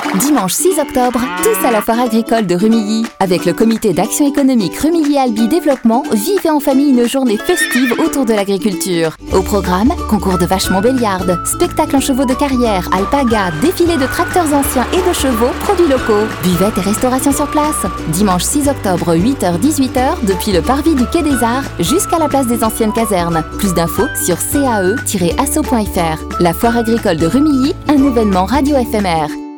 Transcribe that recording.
Dimanche 6 octobre, tous à la foire agricole de Rumilly. Avec le comité d'action économique Rumilly-Albi Développement, vivez en famille une journée festive autour de l'agriculture. Au programme, concours de vaches Montbéliarde, spectacle en chevaux de carrière, alpaga, défilé de tracteurs anciens et de chevaux, produits locaux, buvette et restauration sur place. Dimanche 6 octobre, 8h-18h, depuis le parvis du Quai des Arts jusqu'à la place des anciennes casernes. Plus d'infos sur cae-asso.fr. La foire agricole de Rumilly, un événement radio éphémère.